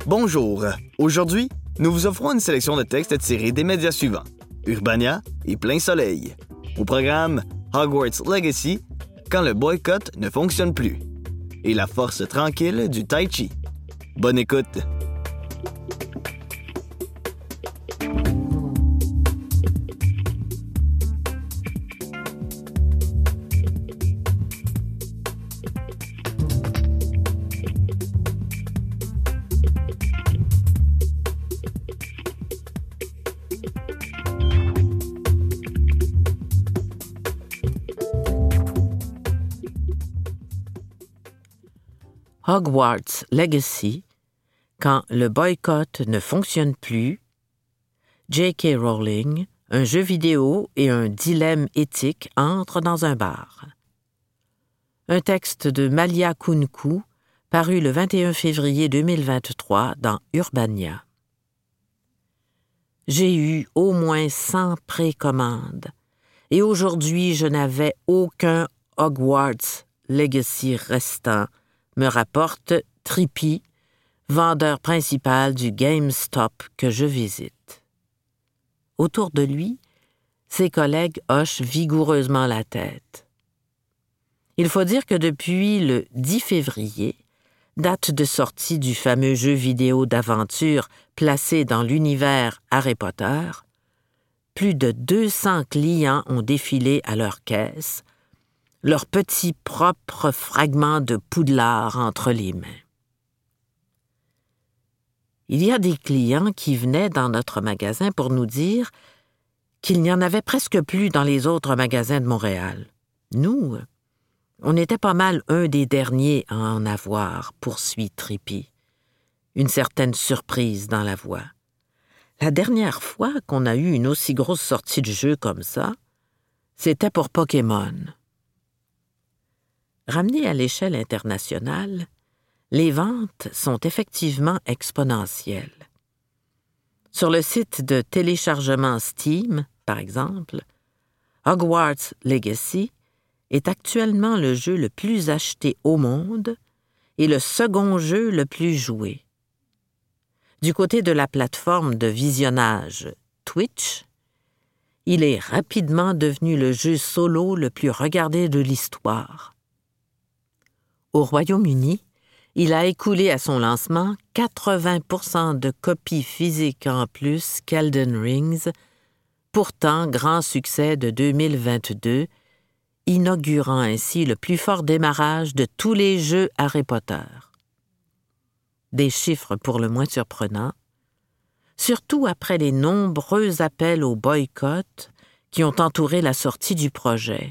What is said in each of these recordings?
Bonjour. Aujourd'hui, nous vous offrons une sélection de textes tirés des médias suivants: Urbania et Plein Soleil. Au programme, Hogwarts Legacy, quand le boycott ne fonctionne plus, et la force tranquille du Tai Chi. Bonne écoute. Hogwarts Legacy, quand le boycott ne fonctionne plus, J.K. Rowling, un jeu vidéo et un dilemme éthique entrent dans un bar. Un texte de Malia Kunku, paru le 21 février 2023 dans Urbania. J'ai eu au moins 100 précommandes, et aujourd'hui je n'avais aucun Hogwarts Legacy restant, me rapporte Trippy, vendeur principal du GameStop que je visite. Autour de lui, ses collègues hochent vigoureusement la tête. Il faut dire que depuis le 10 février, date de sortie du fameux jeu vidéo d'aventure placé dans l'univers Harry Potter, plus de 200 clients ont défilé à leur caisse, leur petit propre fragment de poudlard entre les mains. Il y a des clients qui venaient dans notre magasin pour nous dire qu'il n'y en avait presque plus dans les autres magasins de Montréal. Nous, on était pas mal un des derniers à en avoir, poursuit Trippy. Une certaine surprise dans la voix. La dernière fois qu'on a eu une aussi grosse sortie de jeu comme ça, c'était pour Pokémon. Ramenées à l'échelle internationale, les ventes sont effectivement exponentielles. Sur le site de téléchargement Steam, par exemple, Hogwarts Legacy est actuellement le jeu le plus acheté au monde et le second jeu le plus joué. Du côté de la plateforme de visionnage Twitch, il est rapidement devenu le jeu solo le plus regardé de l'histoire. Au Royaume-Uni, il a écoulé à son lancement 80% de copies physiques en plus qu'Elden Rings, pourtant grand succès de 2022, inaugurant ainsi le plus fort démarrage de tous les jeux Harry Potter. Des chiffres pour le moins surprenants, surtout après les nombreux appels au boycott qui ont entouré la sortie du projet.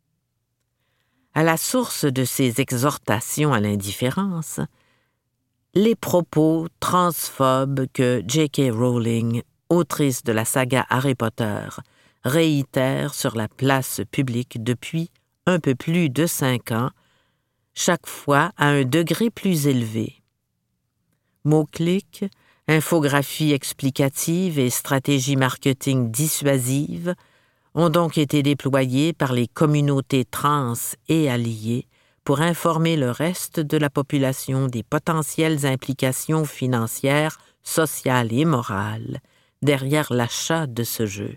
À la source de ces exhortations à l'indifférence, les propos transphobes que J.K. Rowling, autrice de la saga Harry Potter, réitère sur la place publique depuis un peu plus de 5 ans, chaque fois à un degré plus élevé. Mots-clics, infographie explicative et stratégie marketing dissuasive ont donc été déployés par les communautés trans et alliées pour informer le reste de la population des potentielles implications financières, sociales et morales derrière l'achat de ce jeu.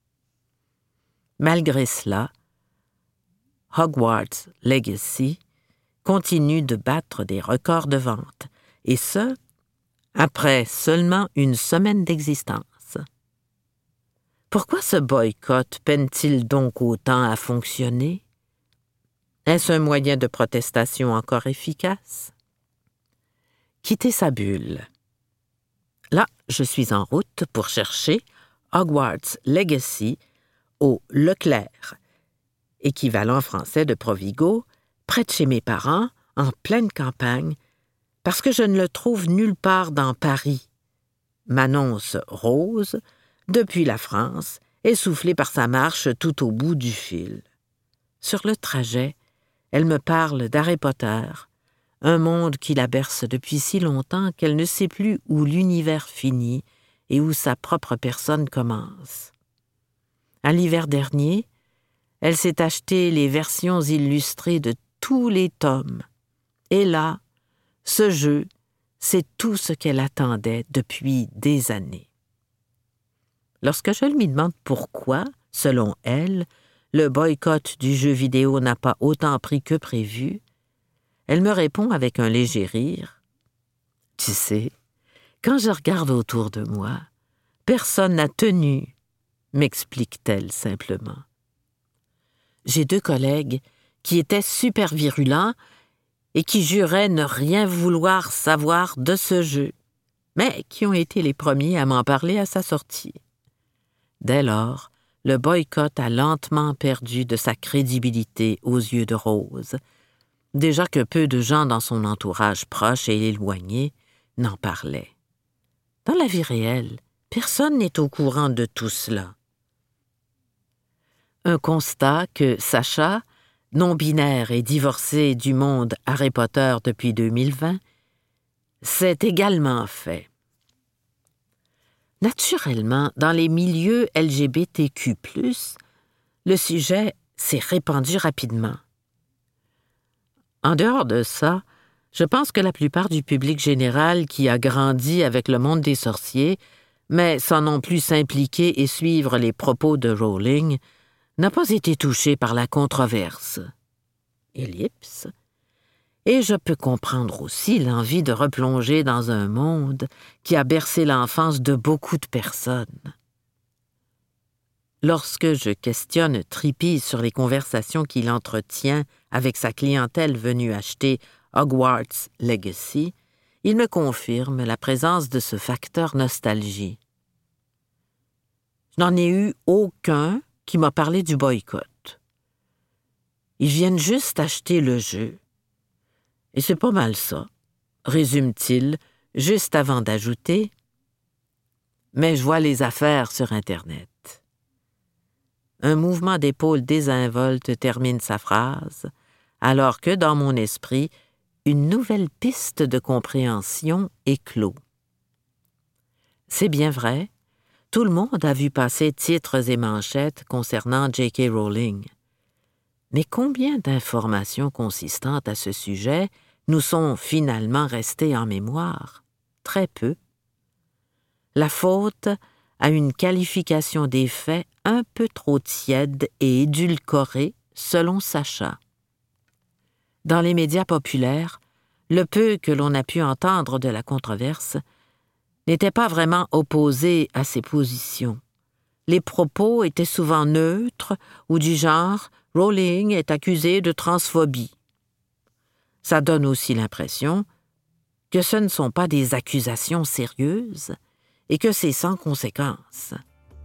Malgré cela, Hogwarts Legacy continue de battre des records de vente, et ce, après seulement une semaine d'existence. Pourquoi ce boycott peine-t-il donc autant à fonctionner? Est-ce un moyen de protestation encore efficace? Quitter sa bulle. Là, je suis en route pour chercher Hogwarts Legacy au Leclerc, équivalent français de Provigo, près de chez mes parents, en pleine campagne, parce que je ne le trouve nulle part dans Paris. M'annonce Rose, depuis la France, essoufflée par sa marche tout au bout du fil. Sur le trajet, elle me parle d'Harry Potter, un monde qui la berce depuis si longtemps qu'elle ne sait plus où l'univers finit et où sa propre personne commence. À l'hiver dernier, elle s'est acheté les versions illustrées de tous les tomes. Et là, ce jeu, c'est tout ce qu'elle attendait depuis des années. Lorsque je lui demande pourquoi, selon elle, le boycott du jeu vidéo n'a pas autant pris que prévu, elle me répond avec un léger rire. « Tu sais, quand je regarde autour de moi, personne n'a tenu, m'explique-t-elle simplement. J'ai 2 collègues qui étaient super virulents et qui juraient ne rien vouloir savoir de ce jeu, mais qui ont été les premiers à m'en parler à sa sortie. Dès lors, le boycott a lentement perdu de sa crédibilité aux yeux de Rose, déjà que peu de gens dans son entourage proche et éloigné n'en parlaient. Dans la vie réelle, personne n'est au courant de tout cela. Un constat que Sacha, non-binaire et divorcée du monde Harry Potter depuis 2020, s'est également fait. Naturellement, dans les milieux LGBTQ+, le sujet s'est répandu rapidement. En dehors de ça, je pense que la plupart du public général qui a grandi avec le monde des sorciers, mais sans non plus s'impliquer et suivre les propos de Rowling, n'a pas été touché par la controverse. Ellipse. Et je peux comprendre aussi l'envie de replonger dans un monde qui a bercé l'enfance de beaucoup de personnes. Lorsque je questionne Trippi sur les conversations qu'il entretient avec sa clientèle venue acheter Hogwarts Legacy, il me confirme la présence de ce facteur nostalgie. Je n'en ai eu aucun qui m'a parlé du boycott. Ils viennent juste acheter le jeu. Et c'est pas mal ça, résume-t-il, juste avant d'ajouter « Mais je vois les affaires sur Internet ». Un mouvement d'épaule désinvolte termine sa phrase, alors que, dans mon esprit, une nouvelle piste de compréhension éclot. C'est bien vrai, tout le monde a vu passer titres et manchettes concernant J.K. Rowling. Mais combien d'informations consistantes à ce sujet nous sont finalement restées en mémoire? Très peu. La faute à une qualification des faits un peu trop tiède et édulcorée, selon Sacha. Dans les médias populaires, le peu que l'on a pu entendre de la controverse n'était pas vraiment opposé à ses positions. Les propos étaient souvent neutres ou du genre « Rowling est accusée de transphobie ». Ça donne aussi l'impression que ce ne sont pas des accusations sérieuses et que c'est sans conséquence.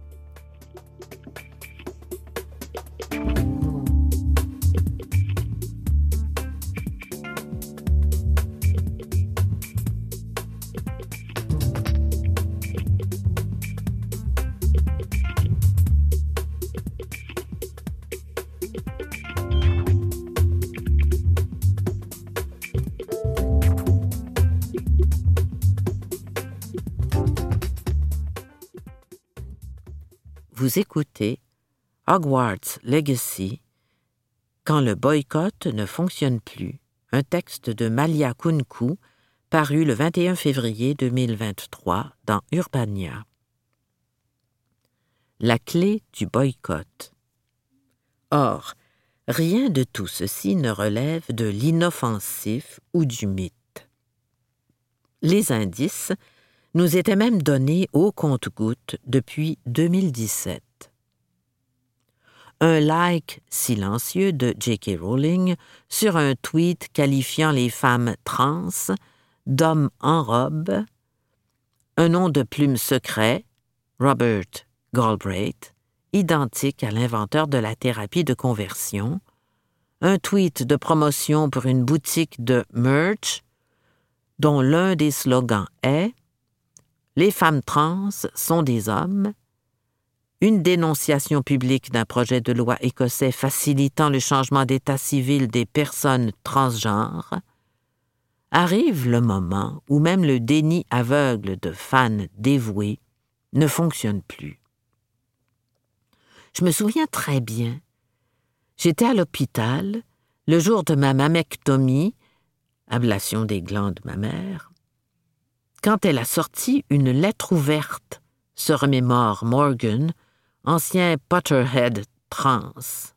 Vous écoutez Hogwarts Legacy, Quand le boycott ne fonctionne plus, un texte de Malia Kunku, paru le 21 février 2023 dans Urbania. La clé du boycott. Or, rien de tout ceci ne relève de l'inoffensif ou du mythe. Les indices nous étaient même donnés au compte-gouttes depuis 2017. Un like silencieux de J.K. Rowling sur un tweet qualifiant les femmes trans d'hommes en robe, un nom de plume secret, Robert Galbraith, identique à l'inventeur de la thérapie de conversion, un tweet de promotion pour une boutique de merch dont l'un des slogans est « Les femmes trans sont des hommes », une dénonciation publique d'un projet de loi écossais facilitant le changement d'état civil des personnes transgenres, arrive le moment où même le déni aveugle de fans dévoués ne fonctionne plus. Je me souviens très bien. J'étais à l'hôpital le jour de ma mammectomie, ablation des glandes mammaires, quand elle a sorti une lettre ouverte, se remémore Morgan, ancien Potterhead trans.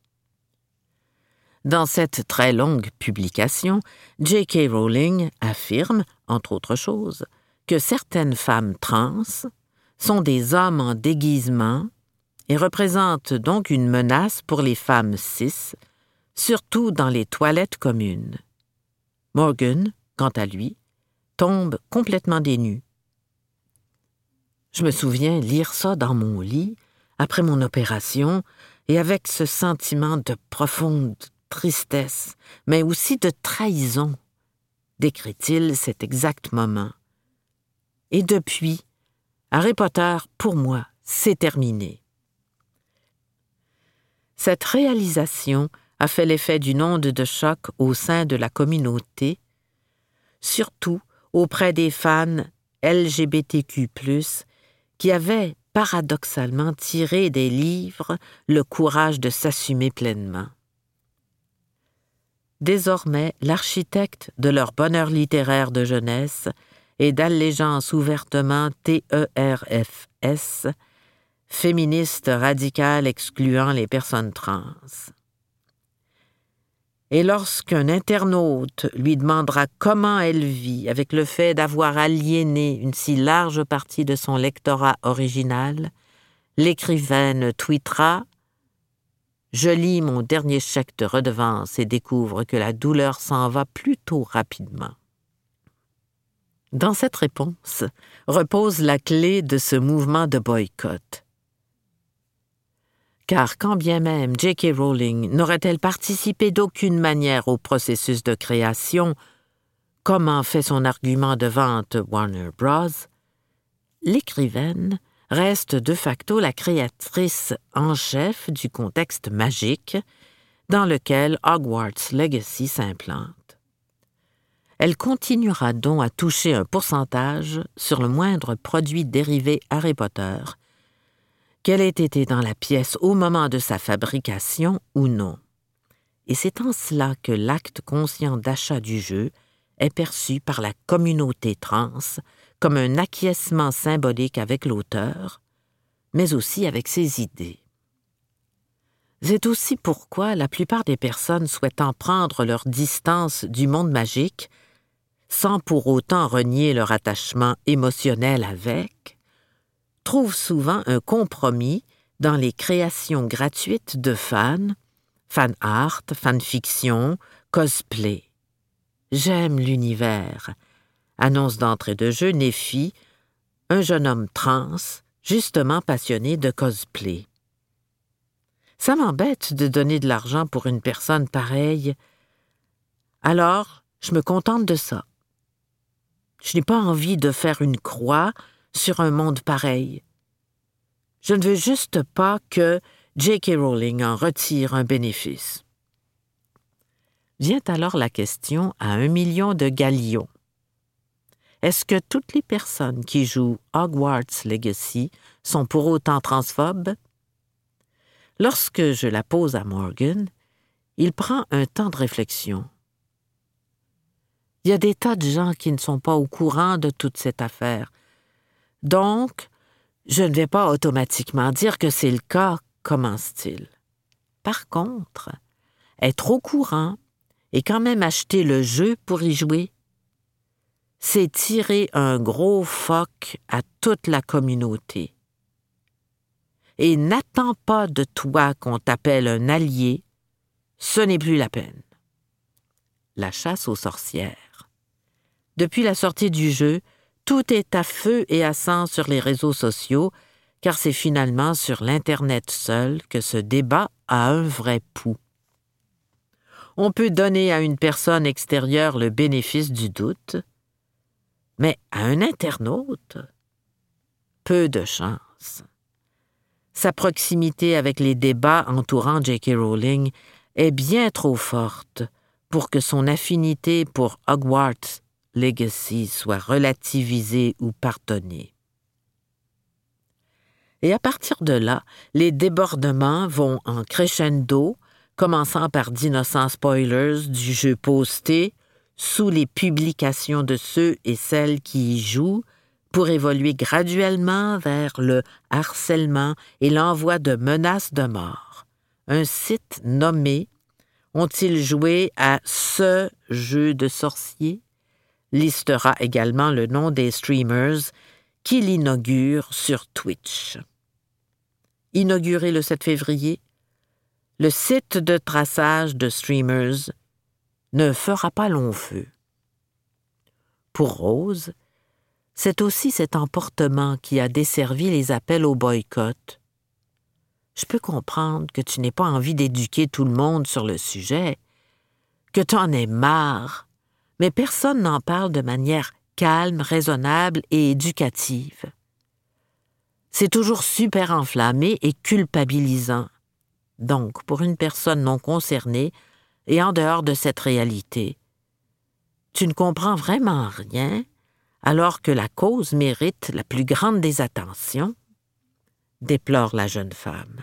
Dans cette très longue publication, J.K. Rowling affirme, entre autres choses, que certaines femmes trans sont des hommes en déguisement et représentent donc une menace pour les femmes cis, surtout dans les toilettes communes. Morgan, quant à lui, tombe complètement des nues. Je me souviens lire ça dans mon lit, après mon opération, et avec ce sentiment de profonde tristesse, mais aussi de trahison, décrit-il cet exact moment. Et depuis, Harry Potter, pour moi, c'est terminé. Cette réalisation a fait l'effet d'une onde de choc au sein de la communauté, surtout auprès des fans LGBTQ+, qui avaient paradoxalement tiré des livres le courage de s'assumer pleinement. Désormais, l'architecte de leur bonheur littéraire de jeunesse et d'allégeance ouvertement TERFS, féministe radicale excluant les personnes trans. Et lorsqu'un internaute lui demandera comment elle vit avec le fait d'avoir aliéné une si large partie de son lectorat original, l'écrivaine tweetera « Je lis mon dernier chèque de redevance et découvre que la douleur s'en va plutôt rapidement. » Dans cette réponse repose la clé de ce mouvement de boycott. Car quand bien même J.K. Rowling n'aurait-elle participé d'aucune manière au processus de création, comme en fait son argument de vente Warner Bros., l'écrivaine reste de facto la créatrice en chef du contexte magique dans lequel Hogwarts Legacy s'implante. Elle continuera donc à toucher un pourcentage sur le moindre produit dérivé Harry Potter, qu'elle ait été dans la pièce au moment de sa fabrication ou non. Et c'est en cela que l'acte conscient d'achat du jeu est perçu par la communauté trans comme un acquiescement symbolique avec l'auteur, mais aussi avec ses idées. C'est aussi pourquoi la plupart des personnes souhaitant prendre leur distance du monde magique, sans pour autant renier leur attachement émotionnel avec, trouvent souvent un compromis dans les créations gratuites de fans, fan art, fanfiction, cosplay. J'aime l'univers, annonce d'entrée de jeu Nephi, un jeune homme trans, justement passionné de cosplay. Ça m'embête de donner de l'argent pour une personne pareille. Alors, je me contente de ça. Je n'ai pas envie de faire une croix sur un monde pareil. Je ne veux juste pas que J.K. Rowling en retire un bénéfice. Vient alors la question à 1 million de galions. Est-ce que toutes les personnes qui jouent Hogwarts Legacy sont pour autant transphobes? Lorsque je la pose à Morgan, il prend un temps de réflexion. Il y a des tas de gens qui ne sont pas au courant de toute cette affaire. Donc, je ne vais pas automatiquement dire que c'est le cas, commence-t-il. Par contre, être au courant et quand même acheter le jeu pour y jouer, c'est tirer un gros foc à toute la communauté. Et n'attends pas de toi qu'on t'appelle un allié, ce n'est plus la peine. La chasse aux sorcières. Depuis la sortie du jeu, tout est à feu et à sang sur les réseaux sociaux, car c'est finalement sur l'Internet seul que ce débat a un vrai pouls. On peut donner à une personne extérieure le bénéfice du doute, mais à un internaute, peu de chance. Sa proximité avec les débats entourant J.K. Rowling est bien trop forte pour que son affinité pour Hogwarts Legacy soit relativisée ou pardonnée. Et à partir de là, les débordements vont en crescendo, commençant par d'innocents spoilers du jeu posté sous les publications de ceux et celles qui y jouent, pour évoluer graduellement vers le harcèlement et l'envoi de menaces de mort. Un site nommé Ont-ils joué à ce jeu de sorcier? Listera également le nom des streamers qui l'inaugurent sur Twitch. Inauguré le 7 février, le site de traçage de streamers ne fera pas long feu. Pour Rose, c'est aussi cet emportement qui a desservi les appels au boycott. Je peux comprendre que tu n'aies pas envie d'éduquer tout le monde sur le sujet, que tu en aies marre, mais personne n'en parle de manière calme, raisonnable et éducative. C'est toujours super enflammé et culpabilisant. Donc, pour une personne non concernée et en dehors de cette réalité, tu ne comprends vraiment rien, alors que la cause mérite la plus grande des attentions, déplore la jeune femme.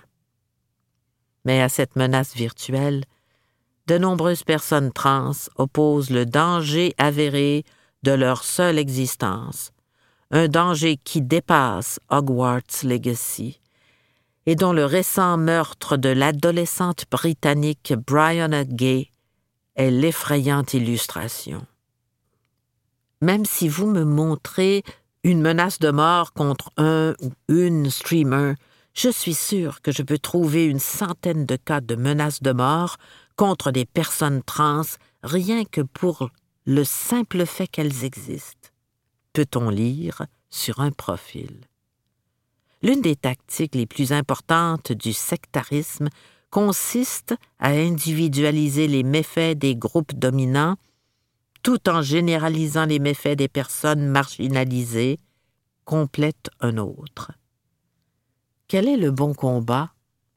Mais à cette menace virtuelle, de nombreuses personnes trans opposent le danger avéré de leur seule existence, un danger qui dépasse Hogwarts Legacy et dont le récent meurtre de l'adolescente britannique Brianna Gay est l'effrayante illustration. Même si vous me montrez une menace de mort contre un ou une streamer, je suis sûre que je peux trouver une centaine de cas de menaces de mort contre des personnes trans rien que pour le simple fait qu'elles existent. Peut-on lire sur un profil. L'une des tactiques les plus importantes du sectarisme consiste à individualiser les méfaits des groupes dominants tout en généralisant les méfaits des personnes marginalisées, complète un autre. Quel est le bon combat?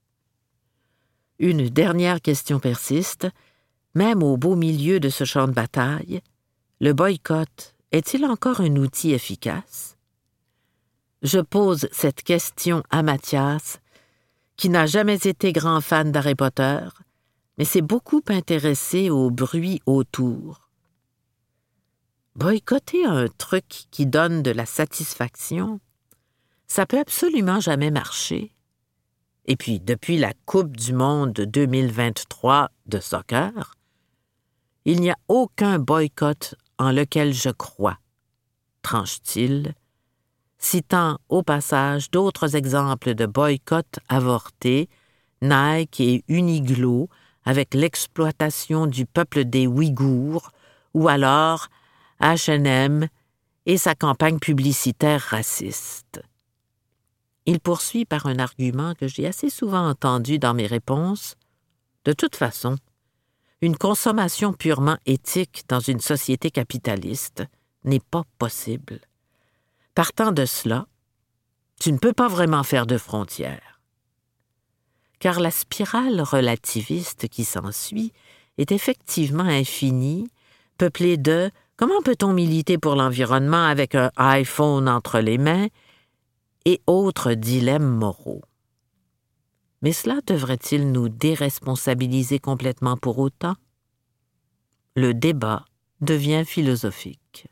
Une dernière question persiste. Même au beau milieu de ce champ de bataille, le boycott est-il encore un outil efficace? Je pose cette question à Mathias, qui n'a jamais été grand fan d'Harry Potter, mais s'est beaucoup intéressé au bruit autour. Boycotter un truc qui donne de la satisfaction, ça peut absolument jamais marcher. Et puis, depuis la Coupe du monde 2023 de soccer, il n'y a aucun boycott en lequel je crois, tranche-t-il, citant au passage d'autres exemples de boycotts avortés, Nike et Uniqlo, avec l'exploitation du peuple des Ouïghours, ou alors H&M et sa campagne publicitaire raciste. Il poursuit par un argument que j'ai assez souvent entendu dans mes réponses. De toute façon, une consommation purement éthique dans une société capitaliste n'est pas possible. Partant de cela, tu ne peux pas vraiment faire de frontières. Car la spirale relativiste qui s'ensuit est effectivement infinie, peuplée de « comment peut-on militer pour l'environnement avec un iPhone entre les mains ?» et autres dilemmes moraux. Mais cela devrait-il nous déresponsabiliser complètement pour autant? Le débat devient philosophique.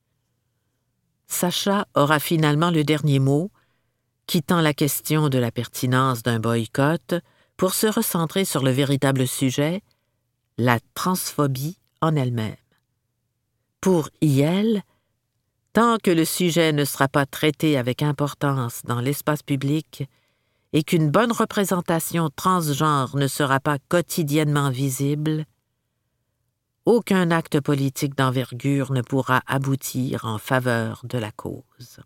Sacha aura finalement le dernier mot, quittant la question de la pertinence d'un boycott pour se recentrer sur le véritable sujet, la transphobie en elle-même. Pour IL, tant que le sujet ne sera pas traité avec importance dans l'espace public et qu'une bonne représentation transgenre ne sera pas quotidiennement visible, aucun acte politique d'envergure ne pourra aboutir en faveur de la cause.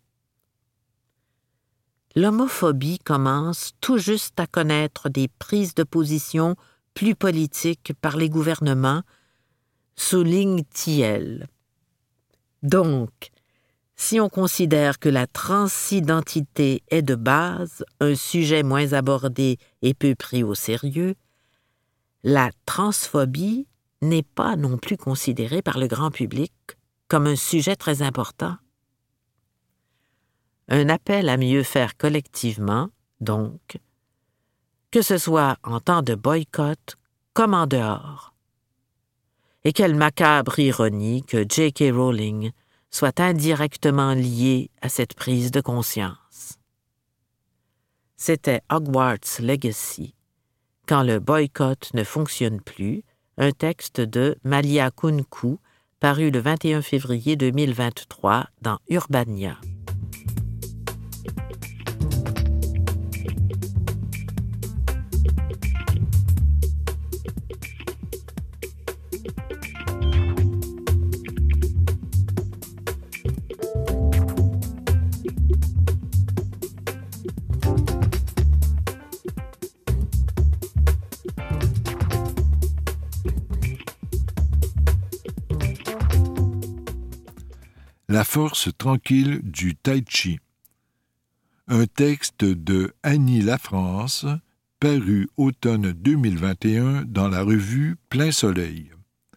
L'homophobie commence tout juste à connaître des prises de position plus politiques par les gouvernements, souligne Thiel. Donc, si on considère que la transidentité est de base un sujet moins abordé et peu pris au sérieux, la transphobie n'est pas non plus considérée par le grand public comme un sujet très important. Un appel à mieux faire collectivement, donc, que ce soit en temps de boycott comme en dehors. Et quelle macabre ironie que J.K. Rowling soit indirectement lié à cette prise de conscience. C'était Hogwarts Legacy, Quand le boycott ne fonctionne plus, un texte de Malia Kunku, paru le 21 février 2023 dans Urbania. La force tranquille du Tai Chi. Un texte de Annie Lafrance, paru automne 2021 dans la revue Plein Soleil.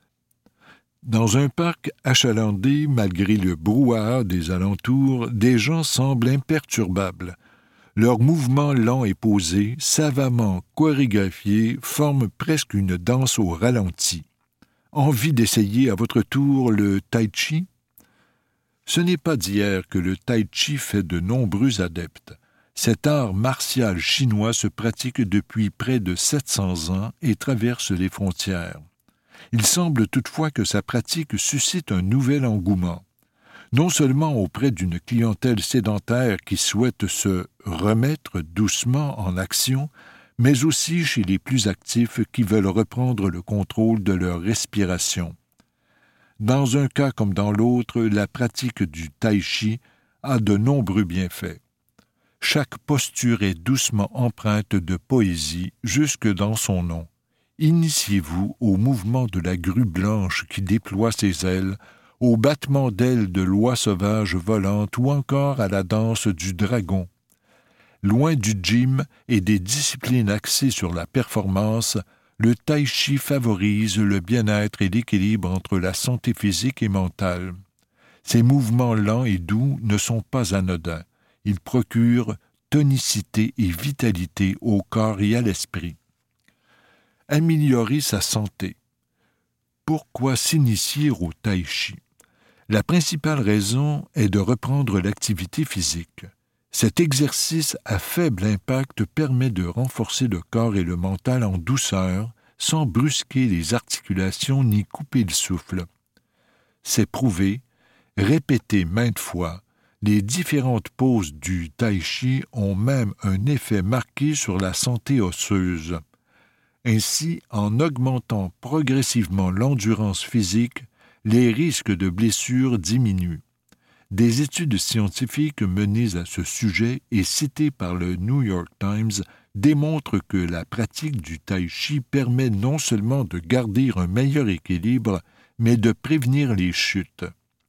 Dans un parc achalandé, malgré le brouhaha des alentours, des gens semblent imperturbables. Leurs mouvements lents et posés, savamment chorégraphiés, forment presque une danse au ralenti. Envie d'essayer à votre tour le Tai Chi? Ce n'est pas d'hier que le Tai Chi fait de nombreux adeptes. Cet art martial chinois se pratique depuis près de 700 ans et traverse les frontières. Il semble toutefois que sa pratique suscite un nouvel engouement, non seulement auprès d'une clientèle sédentaire qui souhaite se remettre doucement en action, mais aussi chez les plus actifs qui veulent reprendre le contrôle de leur respiration. Dans un cas comme dans l'autre, la pratique du Tai Chi a de nombreux bienfaits. Chaque posture est doucement empreinte de poésie jusque dans son nom. Initiez-vous au mouvement de la grue blanche qui déploie ses ailes, au battement d'ailes de l'oie sauvage volante ou encore à la danse du dragon. Loin du gym et des disciplines axées sur la performance, le Tai Chi favorise le bien-être et l'équilibre entre la santé physique et mentale. Ces mouvements lents et doux ne sont pas anodins. Ils procurent tonicité et vitalité au corps et à l'esprit. Améliorer sa santé. Pourquoi s'initier au Tai Chi? La principale raison est de reprendre l'activité physique. Cet exercice à faible impact permet de renforcer le corps et le mental en douceur, sans brusquer les articulations ni couper le souffle. C'est prouvé, répété maintes fois, les différentes poses du Tai Chi ont même un effet marqué sur la santé osseuse. Ainsi, en augmentant progressivement l'endurance physique, les risques de blessures diminuent. Des études scientifiques menées à ce sujet et citées par le New York Times démontrent que la pratique du Tai Chi permet non seulement de garder un meilleur équilibre, mais de prévenir les chutes.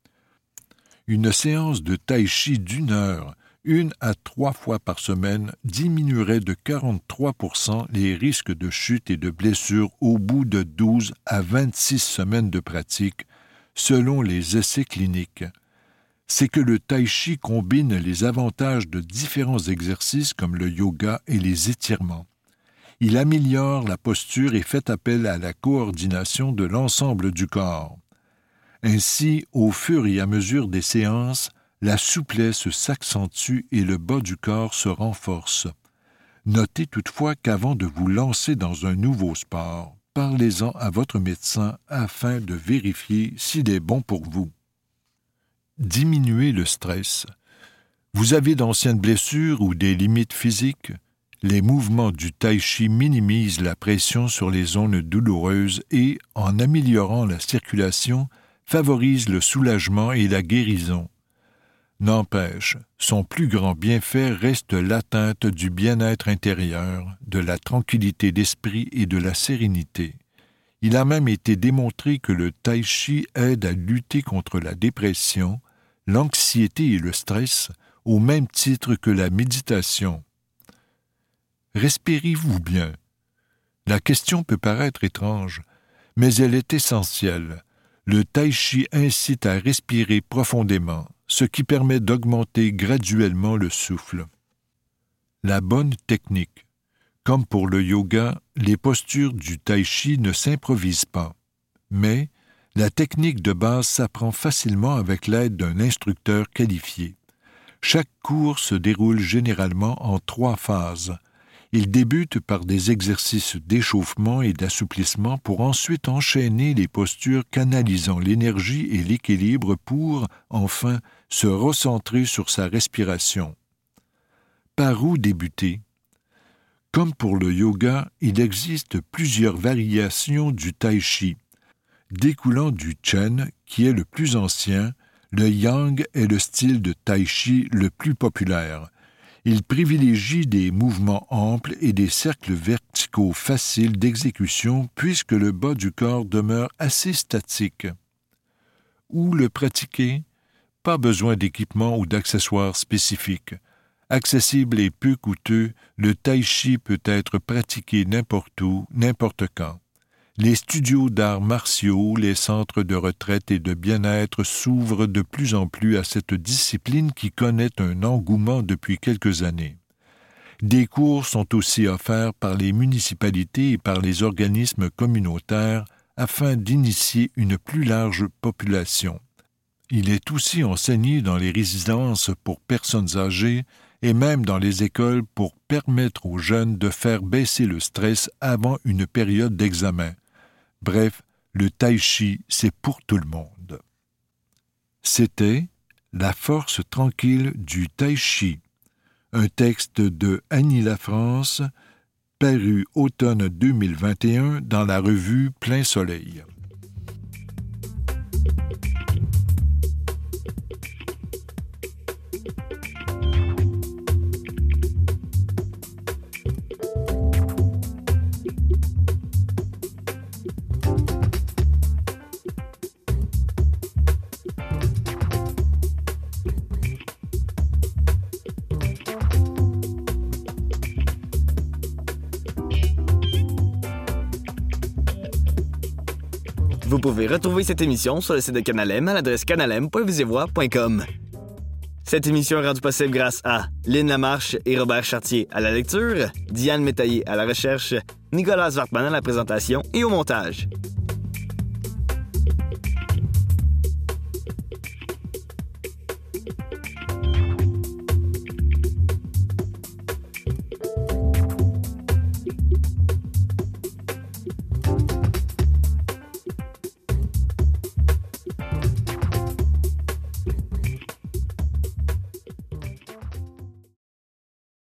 Une séance de Tai Chi d'1 heure, 1 à 3 fois par semaine, diminuerait de 43% les risques de chute et de blessures au bout de 12 à 26 semaines de pratique, selon les essais cliniques. C'est que le Tai Chi combine les avantages de différents exercices comme le yoga et les étirements. Il améliore la posture et fait appel à la coordination de l'ensemble du corps. Ainsi, au fur et à mesure des séances, la souplesse s'accentue et le bas du corps se renforce. Notez toutefois qu'avant de vous lancer dans un nouveau sport, parlez-en à votre médecin afin de vérifier s'il est bon pour vous. Diminuer le stress. Vous avez d'anciennes blessures ou des limites physiques? Les mouvements du Tai Chi minimisent la pression sur les zones douloureuses et, en améliorant la circulation, favorisent le soulagement et la guérison. N'empêche, son plus grand bienfait reste l'atteinte du bien-être intérieur, de la tranquillité d'esprit et de la sérénité. Il a même été démontré que le Tai Chi aide à lutter contre la dépression, l'anxiété et le stress, au même titre que la méditation. Respirez-vous bien? La question peut paraître étrange, mais elle est essentielle. Le Tai Chi incite à respirer profondément, ce qui permet d'augmenter graduellement le souffle. La bonne technique. Comme pour le yoga, les postures du Tai Chi ne s'improvisent pas, mais La technique de base s'apprend facilement avec l'aide d'un instructeur qualifié. Chaque cours se déroule généralement en 3 phases. Il débute par des exercices d'échauffement et d'assouplissement pour ensuite enchaîner les postures canalisant l'énergie et l'équilibre pour, enfin, se recentrer sur sa respiration. Par où débuter? Comme pour le yoga, il existe plusieurs variations du tai chi. Découlant du Chen, qui est le plus ancien, le Yang est le style de tai chi le plus populaire. Il privilégie des mouvements amples et des cercles verticaux faciles d'exécution puisque le bas du corps demeure assez statique. Où le pratiquer? Pas besoin d'équipement ou d'accessoires spécifiques. Accessible et peu coûteux, le tai chi peut être pratiqué n'importe où, n'importe quand. Les studios d'arts martiaux, les centres de retraite et de bien-être s'ouvrent de plus en plus à cette discipline qui connaît un engouement depuis quelques années. Des cours sont aussi offerts par les municipalités et par les organismes communautaires afin d'initier une plus large population. Il est aussi enseigné dans les résidences pour personnes âgées et même dans les écoles pour permettre aux jeunes de faire baisser le stress avant une période d'examen. Bref, le tai chi, c'est pour tout le monde. C'était « La force tranquille du tai chi », un texte de Annie Lafrance, paru automne 2021 dans la revue Plein Soleil. Vous pouvez retrouver cette émission sur le site de Canal M à l'adresse canalem.visivoix.com. Cette émission est rendue possible grâce à Lynn Lamarche et Robert Chartier à la lecture, Diane Métaillé à la recherche, Nicolas Wartman à la présentation et au montage.